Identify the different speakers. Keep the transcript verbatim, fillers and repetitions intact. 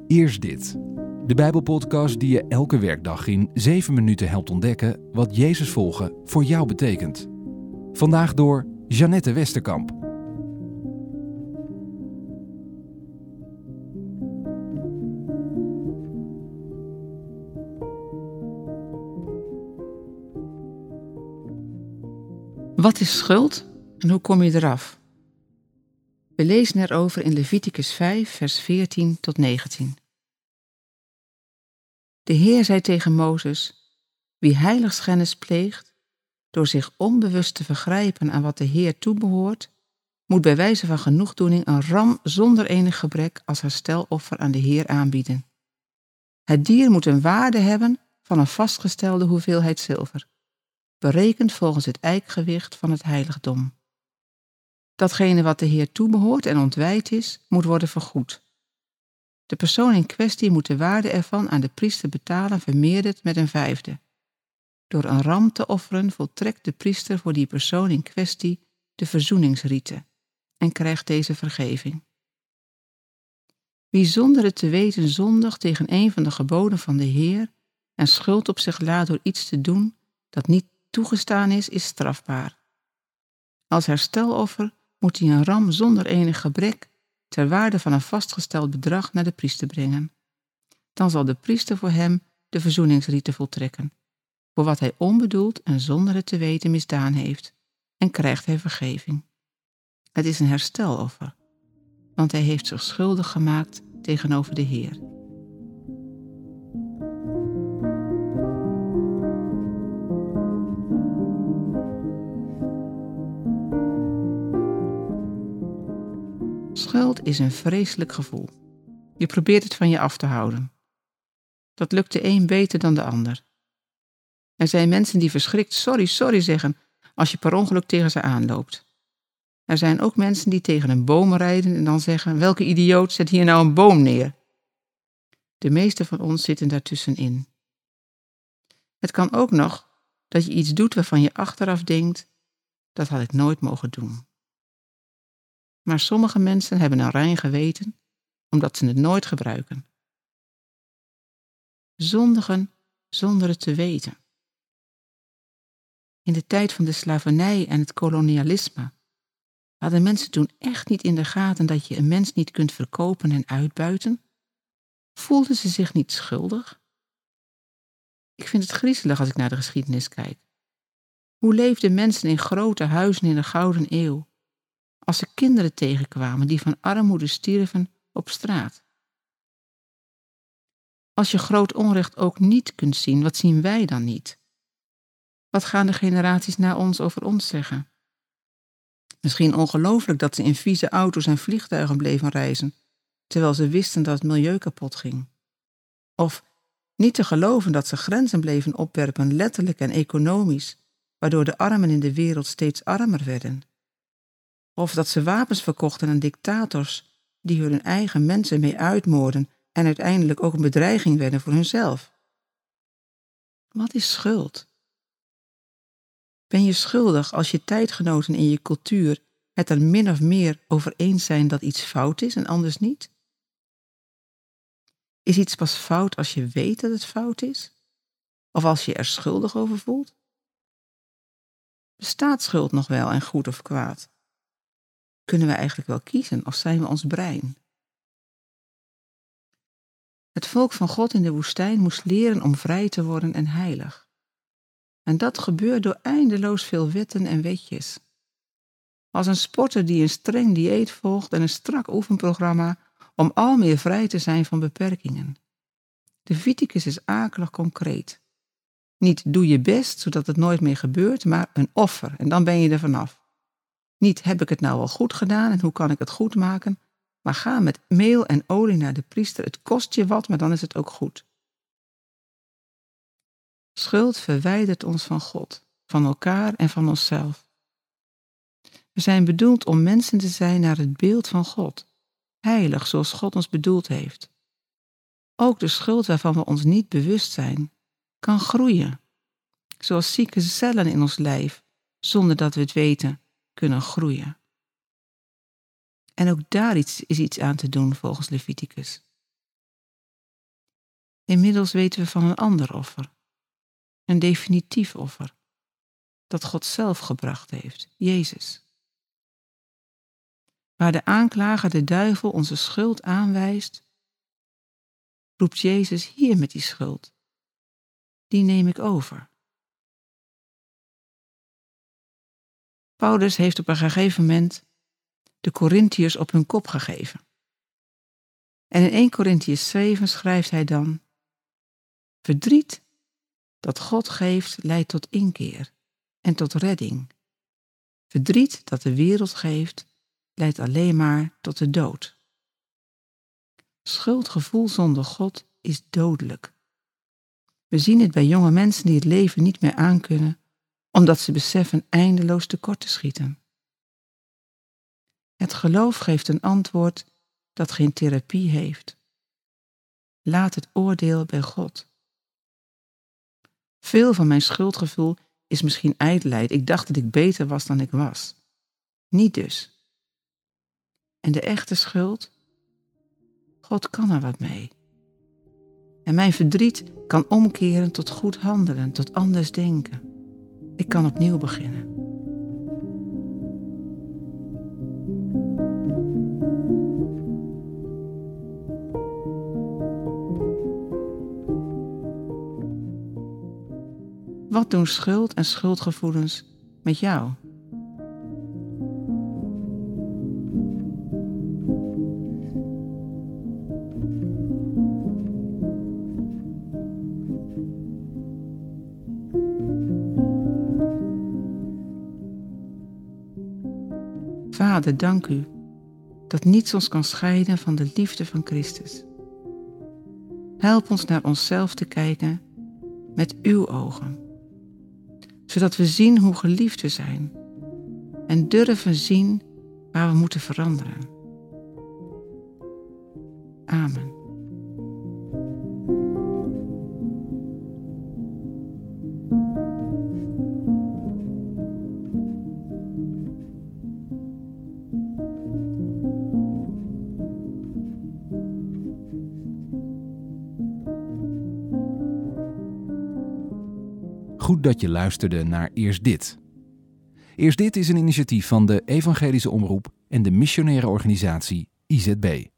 Speaker 1: Eerst dit. De Bijbelpodcast die je elke werkdag in zeven minuten helpt ontdekken wat Jezus volgen voor jou betekent. Vandaag door Jeannette Westerkamp.
Speaker 2: Wat is schuld en hoe kom je eraf? We lezen erover in Leviticus vijf, vers veertien tot negentien. De Heer zei tegen Mozes: wie heiligschennis pleegt, door zich onbewust te vergrijpen aan wat de Heer toebehoort, moet bij wijze van genoegdoening een ram zonder enig gebrek als hersteloffer aan de Heer aanbieden. Het dier moet een waarde hebben van een vastgestelde hoeveelheid zilver, berekend volgens het eikgewicht van het heiligdom. Datgene wat de Heer toebehoort en ontwijd is, moet worden vergoed. De persoon in kwestie moet de waarde ervan aan de priester betalen vermeerderd met een vijfde. Door een ram te offeren voltrekt de priester voor die persoon in kwestie de verzoeningsrite en krijgt deze vergeving. Wie zonder het te weten zondigt tegen een van de geboden van de Heer en schuld op zich laat door iets te doen dat niet toegestaan is, is strafbaar. Als hersteloffer moet hij een ram zonder enig gebrek ter waarde van een vastgesteld bedrag naar de priester brengen. Dan zal de priester voor hem de verzoeningsrite voltrekken, voor wat hij onbedoeld en zonder het te weten misdaan heeft, en krijgt hij vergeving. Het is een hersteloffer, want hij heeft zich schuldig gemaakt tegenover de Heer. Schuld is een vreselijk gevoel. Je probeert het van je af te houden. Dat lukt de een beter dan de ander. Er zijn mensen die verschrikt sorry, sorry zeggen als je per ongeluk tegen ze aanloopt. Er zijn ook mensen die tegen een boom rijden en dan zeggen: welke idioot zet hier nou een boom neer? De meeste van ons zitten daartussenin. Het kan ook nog dat je iets doet waarvan je achteraf denkt: dat had ik nooit mogen doen. Maar sommige mensen hebben een rein geweten, omdat ze het nooit gebruiken. Zondigen zonder het te weten. In de tijd van de slavernij en het kolonialisme hadden mensen toen echt niet in de gaten dat je een mens niet kunt verkopen en uitbuiten? Voelden ze zich niet schuldig? Ik vind het griezelig als ik naar de geschiedenis kijk. Hoe leefden mensen in grote huizen in de Gouden Eeuw, als ze kinderen tegenkwamen die van armoede stierven op straat? Als je groot onrecht ook niet kunt zien, wat zien wij dan niet? Wat gaan de generaties na ons over ons zeggen? Misschien ongelooflijk dat ze in vieze auto's en vliegtuigen bleven reizen, terwijl ze wisten dat het milieu kapot ging. Of niet te geloven dat ze grenzen bleven opwerpen, letterlijk en economisch, waardoor de armen in de wereld steeds armer werden. Of dat ze wapens verkochten aan dictators die hun eigen mensen mee uitmoorden en uiteindelijk ook een bedreiging werden voor hunzelf. Wat is schuld? Ben je schuldig als je tijdgenoten in je cultuur het er min of meer over eens zijn dat iets fout is en anders niet? Is iets pas fout als je weet dat het fout is? Of als je er schuldig over voelt? Bestaat schuld nog wel en goed of kwaad? Kunnen we eigenlijk wel kiezen of zijn we ons brein? Het volk van God in de woestijn moest leren om vrij te worden en heilig. En dat gebeurt door eindeloos veel wetten en wetjes. Als een sporter die een streng dieet volgt en een strak oefenprogramma om al meer vrij te zijn van beperkingen. De Leviticus is akelig concreet. Niet doe je best zodat het nooit meer gebeurt, maar een offer en dan ben je er vanaf. Niet heb ik het nou al goed gedaan en hoe kan ik het goed maken, maar ga met meel en olie naar de priester. Het kost je wat, maar dan is het ook goed. Schuld verwijdert ons van God, van elkaar en van onszelf. We zijn bedoeld om mensen te zijn naar het beeld van God, heilig zoals God ons bedoeld heeft. Ook de schuld waarvan we ons niet bewust zijn, kan groeien, zoals zieke cellen in ons lijf, zonder dat we het weten, kunnen groeien. En ook daar is iets aan te doen volgens Leviticus. Inmiddels weten we van een ander offer. Een definitief offer. Dat God zelf gebracht heeft, Jezus. Waar de aanklager de duivel onze schuld aanwijst, roept Jezus hier met die schuld. Die neem ik over. Paulus heeft op een gegeven moment de Korintiërs op hun kop gegeven. En in eerste Korintiërs zeven schrijft hij dan: verdriet dat God geeft leidt tot inkeer en tot redding. Verdriet dat de wereld geeft leidt alleen maar tot de dood. Schuldgevoel zonder God is dodelijk. We zien het bij jonge mensen die het leven niet meer aankunnen, omdat ze beseffen eindeloos tekort te schieten. Het geloof geeft een antwoord dat geen therapie heeft. Laat het oordeel bij God. Veel van mijn schuldgevoel is misschien ijdelheid. Ik dacht dat ik beter was dan ik was. Niet dus. En de echte schuld? God kan er wat mee. En mijn verdriet kan omkeren tot goed handelen, tot anders denken. Ik kan opnieuw beginnen. Wat doen schuld en schuldgevoelens met jou? Vader, dank u dat niets ons kan scheiden van de liefde van Christus. Help ons naar onszelf te kijken met uw ogen, zodat we zien hoe geliefd we zijn en durven zien waar we moeten veranderen. Amen.
Speaker 1: Goed dat je luisterde naar Eerst Dit. Eerst Dit is een initiatief van de Evangelische Omroep en de missionaire organisatie I Z B.